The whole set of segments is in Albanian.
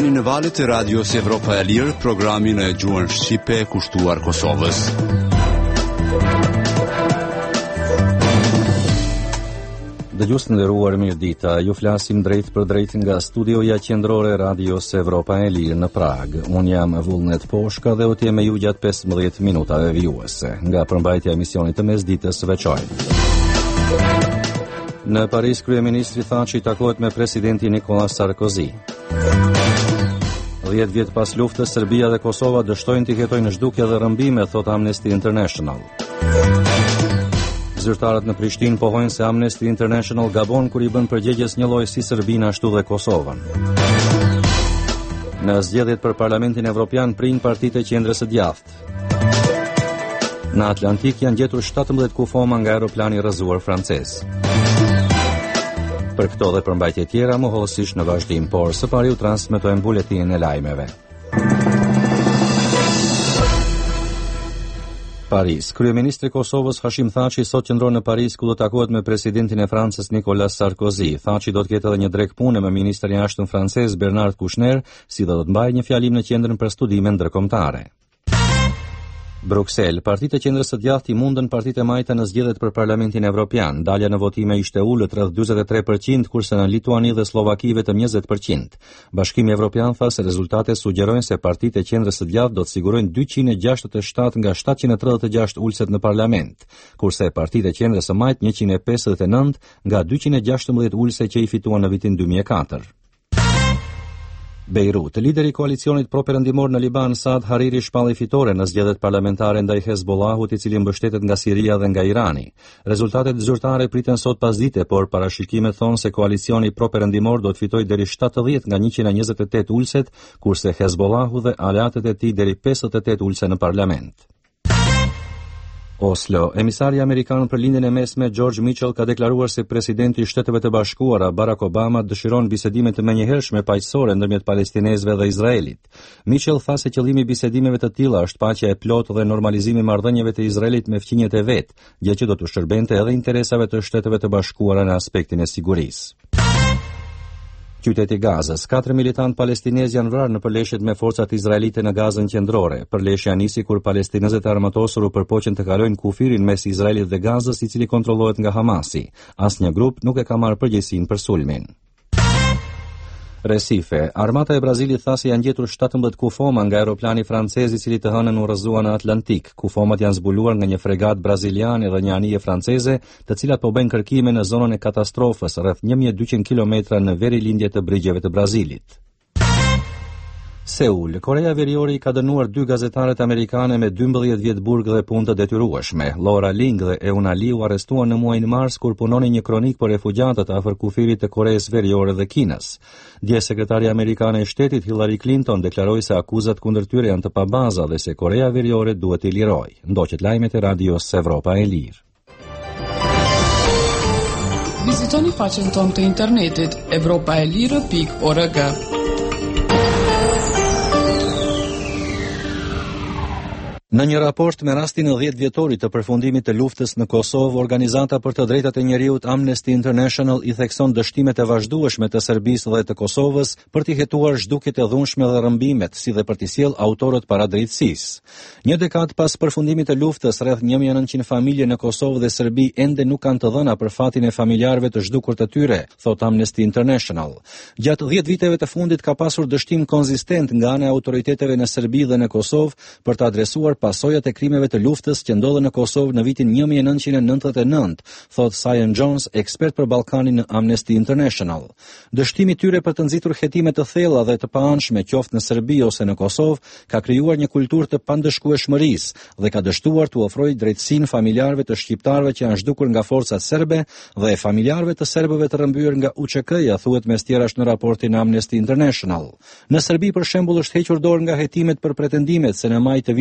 Jeni në valët e Radios Evropa e Lirë, programin e gjuhën shqipe kushtuar Kosovës. Dëgjues të nderuar, mirëdita. Ju flasim drejt për drejt nga studioja qendrore Radios Evropa e Lirë në Prag. Unë jam Vullnet Poshka dhe u të me ju gjatë 15 minutave vijuese nga përmbajtja e emisionit të mesditës veçor. Në Paris, kryeministri tha që i takohet me presidenti Nicolas Sarkozy. 10 vjet pas luftës, Serbia dhe Kosova dështojnë të jetojnë zhdukje dhe rrëmbime, thot Amnesty International. Zyrtarët në Prishtinë pohojnë se Amnesty International gabon kur i bën përgjegjes një lloj si Serbinë ashtu dhe Kosovën. Në zgjedhjet për Parlamentin Evropian prin partitë e qendrës së djathtë. Në Atlantik janë gjetur 17 kufoma nga aeroplani rrëzuar francez. Për këto dhe përmbajtje tjera, mohëllësisht në vazhdim, por së pari u transmetojmë buletinin e lajmeve. Paris. Kryeministri i Kosovës Hashim Thaçi sot qëndron në Paris ku do të takohet me presidentin e Francës Nicolas Sarkozy. Thaçi do të ketë edhe një drekpune me ministrin e jashtëm francez Bernard Kouchner, si do të mbajë një fjalim në qendrën për studime ndërkombëtare. Bruxelles. Partitë e qendrës së djathtë i mundën partitë e majta në zgjedhjet për Parlamentin Evropian. Dalja në votime ishte ulët rreth 43%, kurse në Lituani dhe Slovaki vetëm 20%. Bashkimi Evropian tha se rezultatet sugjerojnë se partitë e qendrës së djathtë do të sigurojnë 267 nga 736 ulëset në parlament, kurse partitë e qendrës së majtë 159 nga 216 ulëse që i fituan në vitin 2004. Beirut. Lideri i koalicionit pro-perëndimor në Liban, Saad Hariri, shpalli fitore në zgjedhjet parlamentare ndaj Hezbollahut, i cili mbështetet nga Siria dhe nga Irani. Rezultatet zyrtare priten sot pasdite, por parashikimet thonë se koalicioni pro-perëndimor do të fitojë deri 70 nga 128 ulëset, kurse Hezbollahu dhe aleatët e tij deri 58 ulëse në parlament. Oslo. Emisari amerikan për lindjen e mesme George Mitchell ka deklaruar se presidenti i Shteteve të Bashkuara Barack Obama dëshiron bisedime të menjëhershme paqësore ndërmjet palestinezëve dhe Izraelit. Mitchell tha se qëllimi i bisedimeve të tilla është paqja e plotë dhe normalizimi i marrëdhënieve të Izraelit me fqinjet e vet, gjë që do të shërbente edhe interesave të Shteteve të Bashkuara në aspektin e sigurisë. Qyteti Gazës. 4 militantë palestinezë janë vrarë në përleshjet me forcat izraelite në Gazën qendrore. Përleshja nisi kur palestinezët e armatosur u përpoqën të kalojnë kufirin mes Izraelit dhe Gazës, i cili kontrollohet nga Hamasi. Asnjë grup nuk e ka marrë përgjegjësinë për sulmin. Recife. Armata e Brazilit tha se janë gjetur 17 kufoma nga aeroplani francez i cili të hënën u rrëzua në Atlantik. Kufomat janë zbuluar nga një fregat braziliane dhe një anije franceze, të cilat po bëjnë kërkime në zonën e katastrofës rreth 1200 kilometra në verilindje të brigjeve të Brazilit. Seul. Korea Veriore i ka dënuar 2 gazetarët amerikane me 12 vjet burg dhe punë të detyrueshme. Laura Ling dhe Euna Lee u arrestuan në muajin mars kur punonin një kronik për refugjatët afër kufirit të Koreas Veriore dhe Kinës. Dje sekretari amerikane e shtetit Hillary Clinton deklaroi se akuzat kundër tyre janë të pabaza dhe se Korea Veriore duhet i lirojë. Ndoqët lajmet e Radios Evropa e Lirë. Vizitoni faqen tonë të internetit evropaelire.org. Në një raport me rastin e 10 vjetorit të përfundimit të luftës në Kosovë, Organizata për të Drejtat e Njeriut Amnesty International i thekson dështimet e vazhdueshme të Serbisë dhe të Kosovës për t'i hetuar zhdukjet e dhunshme dhe rrëmbimet, si dhe për t'i sjellë autorët para drejtësisë. Një dekadë pas përfundimit të luftës, rreth 1900 familje në Kosovë dhe Serbi ende nuk kanë të dhëna për fatin e familjarëve të zhdukur të tyre, thot Amnesty International. Gjatë 10 viteve të fundit ka pasur dështim konzistent nga ana e autoriteteve në Serbi dhe në Kosovë për të adresuar pasojat e krimeve të luftës që ndodhen në Kosovë në vitin 1999, thot Sion Jones, ekspert për Ballkanin në Amnesty International. Dështimi i tyre për të nxitur hetime të thella dhe të paanshme qoftë në Serbi ose në Kosovë ka krijuar një kulturë të pandëshkueshmërisë dhe ka dështuar të ofrojë drejtësinë familjarëve të shqiptarëve që janë zhdukur nga forcat serbe dhe familjarëve të serbëve të rrëmbyer nga UÇK-ja, thuhet mes tjerash në raportin Amnesty International. Në Serbi, për shembull, është hequr dorë nga hetimet për pretendimet se në maj të vitit 1999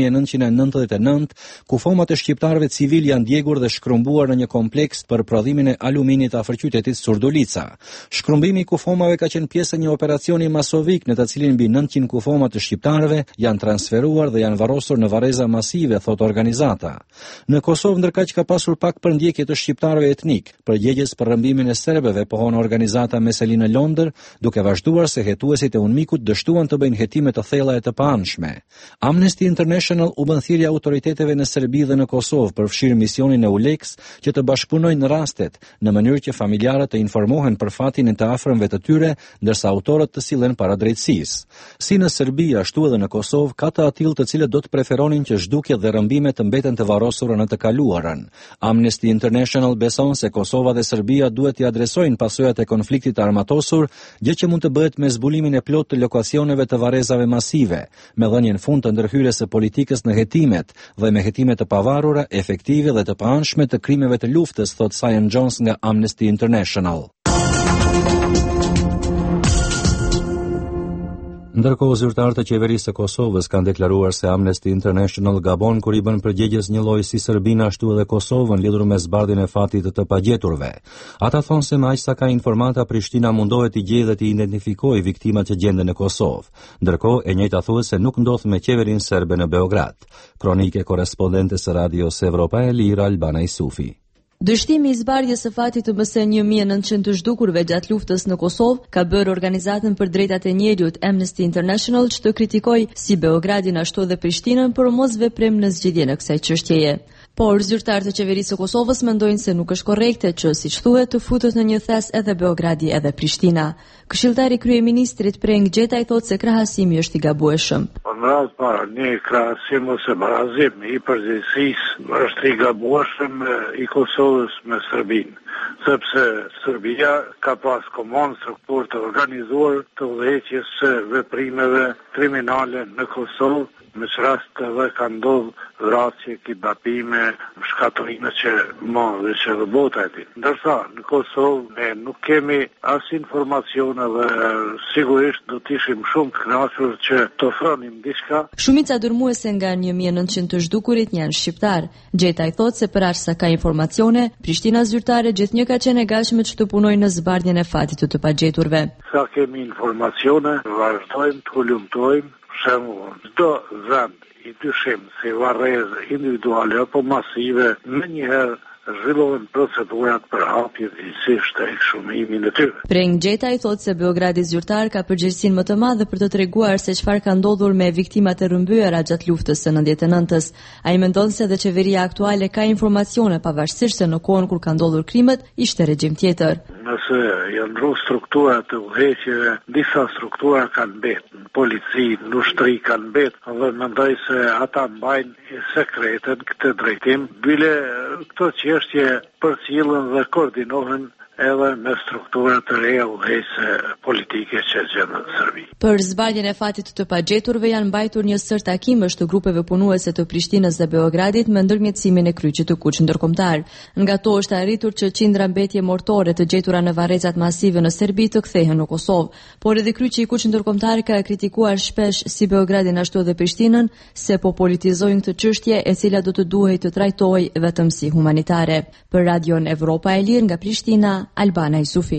1999, ku fomat e shqiptarëve civil janë djegur dhe shkrumbuar në një kompleks për prodhimin e aluminit afër qytetit Surdulica. Shkrumbimi i kufomave ka qenë pjesë e një operacioni masovik në të cilin mbi 900 kufoma të shqiptarëve janë transferuar dhe janë varrosur në varreza masive, thot organizata. Në Kosovë ndërkaq ka pasur pak përndjekje të shqiptarëve etnik. Përgjegjes për rrëmbimin e serbëve pohon organizata Meseli në Londër, duke vazhduar se hetuesit e UNMIK-ut dështuan të bëjnë hetime të thella e të paanshme. Amnesty International u bën thirrje autoriteteve në Serbi dhe në Kosovë përfshirë misionin e ULEX që të bashkëpunojnë në rastet në mënyrë që familjarët të informohen për fatin e të afërmve të tyre, ndërsa autorët të sillen para drejtësisë. Si në Serbi ashtu edhe në Kosovë ka të atill të cilët do të preferonin që zhdukjet dhe rrëmbimet të mbeten të varrosura në të kaluarën. Amnesty International beson se Kosova dhe Serbia duhet t'i adresojnë pasojat e konfliktit armatosur, gjë që mund të bëhet me zbulimin e plot të lokacioneve të varrezave masive, me dhënien fund të ndërhyrjes së politikës në hetimet dhe me hetime të pavarura, efektive dhe të paanshme të krimeve të luftës, thot Sian Jones nga Amnesty International. Ndërkohë, zyrtarët e qeverisë së Kosovës kanë deklaruar se Amnesty International gabon kur I bën përgjegjes një lloj si Serbinë ashtu edhe Kosovën lidhur me zbardhjen e fatit të pagjeturve. Ata thonë se me aq sa ka informata, Prishtina mundohet t'i gjejë dhe t'i identifikojë viktimat që gjenden në Kosovë. Ndërkohë, e njëjta thuhet se nuk ndodh me qeverinë serbe në Beograd. Kronike korrespondente së Radios Evropa e Lirë, Albana Isufi. Dështimi I zbardhjes së fatit të më 1900 të zhdukurve gjatë luftës në Kosovë ka bërë organizatën për drejtat e njerëzit Amnesty International që të kritikojë si Beogradin ashtu edhe Prishtinën për mos veprim në zgjidhjen e kësaj çështjeje. Por zyrtarët e qeverisë së Kosovës mendojnë se nuk është korrekte që, siç thuhet, të futet në një thes edhe Beogradi edhe Prishtina. Këshilltari kryeministrit Preng Gjetaj thotë se krahasimi është I gabueshëm. Në radhë parë, një krahasim ose barazim I përgjegjësisë është I gabueshëm I Kosovës me Serbinë, sepse Serbia ka pas komand strukturë të organizuar të udhëheqjes së veprimeve kriminale në Kosovë, me rast edhe ka ndodhur vrasje, kidnapime, shkatrime që dhe që dhe bota e ti. Ndërsa, në Kosovë ne nuk kemi as informacione dhe sigurisht do t'ishim shumë kënaqur që të ofronim diçka. Shumica dërmuese nga 1900 të zhdukurit janë shqiptar. Gjetaj thotë se për aq sa ka informacione, Prishtina zyrtare gjithnjë ka qenë e gatshme që të punojë në zbardhjen e fatit të pagjeturve. Sa kemi informacione, vazhdojmë të hulumtojmë. Çdo vend I dyshim se varrezë individuale apo masive më njëherë zhvillohen procedurat për hapje gjithësisht të ekshumimin e tyre. Preng Gjetaj thotë se Beogradi zyrtar ka përgjegjësinë më të madhe për të treguar se çfarë ka ndodhur me viktimat e rrëmbyera gjatë luftës së 99-s. Ai mendon se edhe qeveria aktuale ka informacione pavarësisht se në kohën kur ka ndodhur krimet ishte regjim tjetër. Nëse janë ndru struktura të udhëheqjeve, disa struktura kanë mbetë, polici, në ushtri kanë mbetë, dhe mendoj se ata mbajnë sekreten këtë drejtim, bile këto çështje përcjellen dhe koordinohen edhe me struktura të reja udhëheqëse politike që gjenden në Serbi. Për zbardhjen e fatit të pagjeturve janë mbajtur një sër takimesh të grupeve punuese të Prishtinës dhe Beogradit me ndërmjetësimin e kryqit të kuq ndërkombëtar. Nga to është arritur që qindra mbetje mortore të gjetura në varrezat masive në Serbi të kthehen në Kosovë, por edhe kryqi I kuq ndërkombëtar ka kritikuar shpesh si Beogradin ashtu edhe Prishtinën se po politizojnë këtë çështje e cila do të duhej të trajtohej vetëm si humanitare. Për Radion Evropa e Lirë nga Prishtina, Albana Isufi.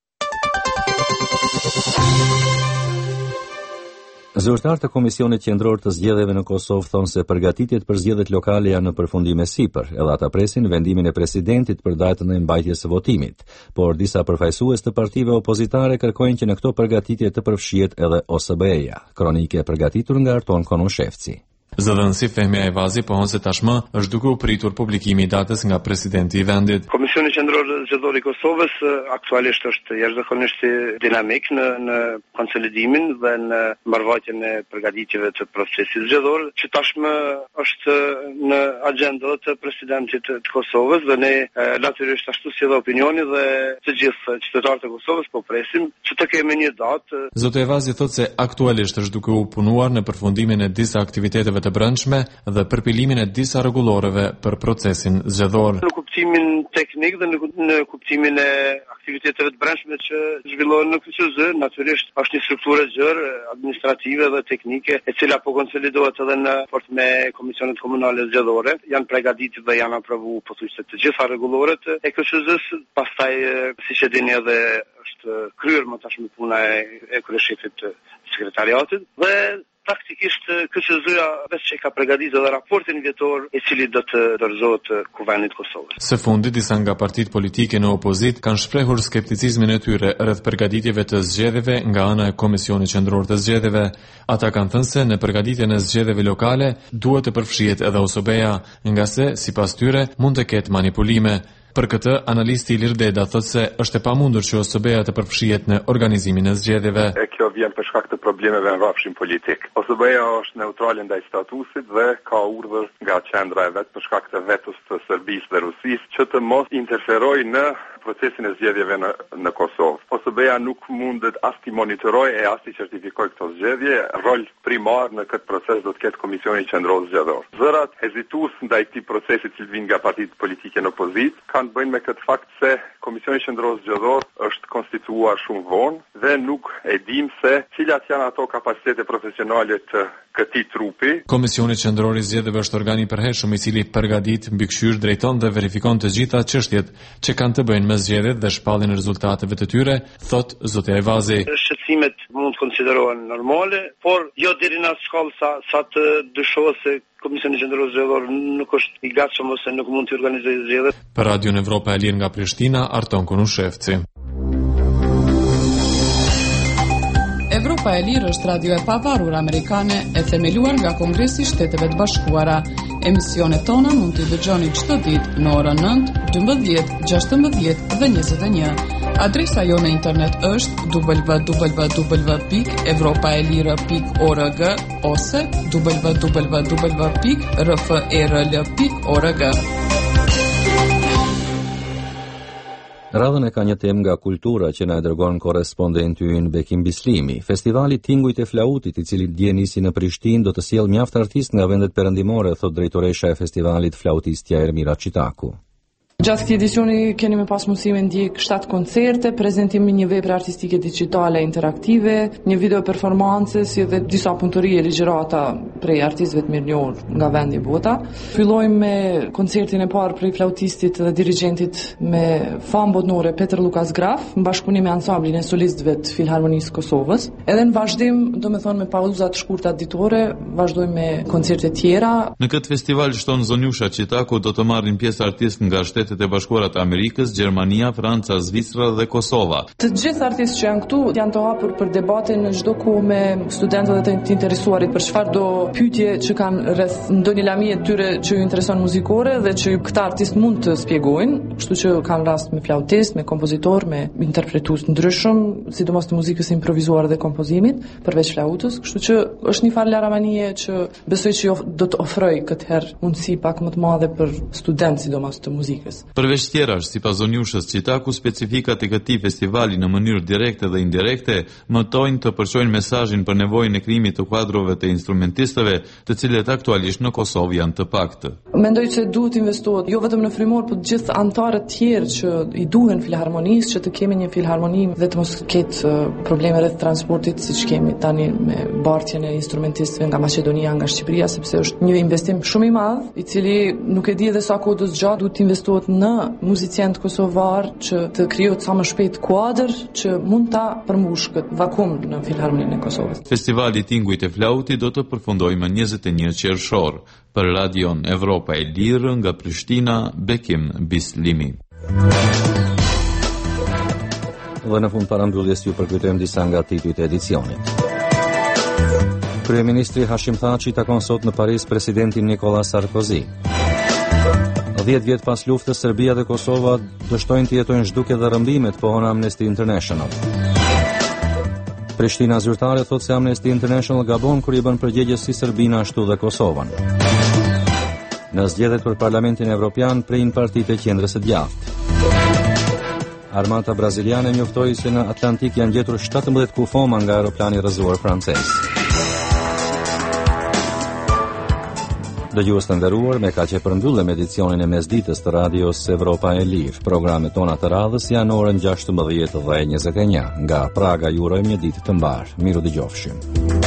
Zyrtarët e Komisionit Qendror të Zgjedhjeve në Kosovë thonë se përgatitjet për zgjedhjet lokale janë në përfundim e sipër, edhe ata presin vendimin e presidentit për datën e mbajtjes së votimit, por disa përfaqësues të partive opozitare kërkojnë që në këto përgatitje të përfshihet edhe OSBE-ja. Kronike e përgatitur nga Arton Konushevci. Zëdhënësi Fehmi Ajvazi pohon se tashmë është duke u pritur publikimi I datës nga presidenti I vendit. Komisioni Qendror Zgjedhor I Kosovës aktualisht është jashtëzakonisht dinamik në konsolidimin dhe në mbarvajtjen e përgatitjeve të procesit zgjedhor, që tashmë është në agjendën të presidentit të Kosovës dhe ne natyrisht ashtu si edhe opinioni dhe të gjithë qytetarët e Kosovës po presim që të kemi një datë. Zoti Ajvazi thotë se aktualisht është duke u punuar në përfundimin e disa aktiviteteve të brendshme dhe përpilimin e disa rregulloreve për procesin zgjedhor. Në kuptimin teknik dhe në kuptimin e aktiviteteve të brendshme që zhvillohen në KQZ, natyrisht është një strukturë gjerë administrative dhe teknike, e cila po konsolidohet edhe në raport me komisionet komunale zgjedhore. Janë përgatitur dhe janë aprovu pothuajse të gjitha rregulloret e KQZ-s, pastaj siç e dini edhe është kryer më tashmë puna e kryeshefit të sekretariatit dhe praktikisht KQZ-ja vetë që ka përgatitur edhe raportin vjetor i cili do të dorëzohet Kuvendit të Kosovës. Së fundi disa nga partitë politike në opozit kanë shprehur skepticizmin e tyre rreth përgatitjeve të zgjedhjeve nga ana e Komisionit Qendror të Zgjedhjeve. Ata kanë thënë se në përgatitjen e zgjedhjeve lokale duhet të përfshihet edhe OSB-ja, nga se sipas tyre mund të ketë manipulime. Për këtë, analisti Ilir Deda thotë se është e pamundur që OSB-ja të përfshihet në organizimin e zgjedhjeve. Kjo vjen për shkak të problemeve në rrafshin politik. OSB-ja është neutrale ndaj statusit dhe ka urdhër nga qendra e vet për shkak të vetos të Serbisë dhe Rusisë që të mos interferojë në procesin e zgjedhjeve në Kosovë. OSB-ja nuk mundet as të monitorojë e as të certifikojë këto zgjedhje. Rol primar në këtë proces do të ketë Komisioni Qendror Zgjedhor. Zërat hezitues ndaj këtij procesi që vijnë nga partitë politike në opozit kanë bëjnë me këtë fakt se Komisioni Qendror Zgjedhor është konstituar shumë vonë dhe nuk e dim se cilat janë ato kapacitete profesionale të këtij trupi. Komisioni Qendror i Zgjedhjeve është organ i përhershëm i cili përgatit, mbikëqyr, drejton dhe verifikon të gjitha çështjet që kanë të bëjnë me zgjedhjet dhe shpalljen e rezultateve të tyre, thot zotëria Evazi. Shqetësimet mund të konsiderohen normale, por jo deri në atë shkallë sa të dyshohet se Komisioni Qendror Zgjedhor nuk është i gatshëm ose nuk mund të organizojë zgjedhjet. Për Radion Evropa e Lirë nga Prishtina, Arton Konushevci. Evropa e Lirë është radio e pavarur amerikane e themeluar nga Kongresi i Shteteve të Bashkuara. Emisionet tona mund t'i dëgjoni çdo ditë në orën 9, 12, 16 dhe 21. Adresa jo në internet është www.evropaelire.org ose www.rferl.org. Radhën e ka një temë nga kultura që na e dërgon korrespondenti ynë Bekim Bislimi. Festivali Tingujt e Flautit, i cili dje nisi në Prishtinë, do të sjellë mjaft artistë nga vendet perëndimore, thot drejtoresha e festivalit flautistja Ermira Çitaku. Gjatë këtij edicioni keni me pas mundësi me ndjek 7 koncerte, prezantimi një vepre artistike digjitale interaktive, një video performance si dhe disa punëtori e ligjërata prej artistëve të mirënjohur nga vendi i bota. Fillojmë me koncertin e parë prej flautistit dhe dirigjentit me famë botnore Petër Lukas Graf, në bashkëpunim me ansamblin e solistëve të Filharmonisë së Kosovës. Edhe në vazhdim, domethënë me pauza të shkurta ditore, vazhdojmë me koncerte tjera. Në këtë festival shton Zonjusha Çitaku do të marrin pjesë artistë nga Shtetet e Bashkuara të Amerikës, Gjermania, Franca, Zvicra dhe Kosova. Të gjithë artistët që janë këtu janë të hapur për debate në çdo kohë me studentët e të interesuarit për çfarëdo pyetje që kanë rreth ndonjë lamie të tyre që ju intereson muzikore dhe që këta artistë mund të shpjegojnë, kështu që kanë rast me flautist, me kompozitor, me interpretues të ndryshëm, sidomos të muzikës improvizuar dhe kompozimit, përveç flautës, kështu që është një farë laramanie që besoj që do të ofroj këtë herë mundësi pak më të madhe për studentë sidomos të muzikës. Përveç tjerash, sipas Zonjushës Çitaku, specifikat e këtij festivali në mënyrë direkte dhe indirekte mëtojnë të përçojnë mesazhin për nevojën e krijimit të kuadrove të instrumentistëve, të cilët aktualisht në Kosovë janë të paktë. Mendoj se duhet investohet jo vetëm në frymor, por të gjithë anëtarët tjerë që i duhen filharmonisë, që të kemi një filharmoni dhe të mos ketë probleme rreth transportit siç kemi tani me bartjen e instrumentistëve nga Maqedonia, nga Shqipëria, sepse është një investim shumë i madh, i cili nuk e di edhe sa kohë do të zgjatë, duhet të investohet në muzicientë kosovar që të krijohet sa më shpejt kuadër që mund ta përmbush këtë vakum në Filharmoninë e Kosovës. Festivali Tingujt e Flautit do të përfundojë më 21 qershor. Për Radion Evropa e Lirë nga Prishtina, Bekim Bislimi. Dhe në fund parambëlljes ju përkujtojmë disa nga titujt e edicionit. Kryeministri Hashim Thaçi takon sot në Paris presidentin Nicolas Sarkozy. 10 vjet pas luftës, Serbia dhe Kosova dështojnë të jetojnë zhduke dhe rëmbimet, pohon Amnesty International. Prishtina zyrtare thot se Amnesty International gabon kur i bën përgjegjës si Serbina ashtu dhe Kosovën. Në zgjedhjet për Parlamentin Evropian prejnë partitë e qendrës së djathtë. Armata braziliane njoftoi se në Atlantik janë gjetur 17 kufoma nga aeroplani rrëzuar francez. Dëgjues të nderuar, me kaq e përmbyllëm edicionin e mesditës të radios Evropa e Lirë. Programet tona të radhës janë orën 16 dhe 21. Nga Praga ju urojmë një ditë të mbar. Miru dëgjofshim.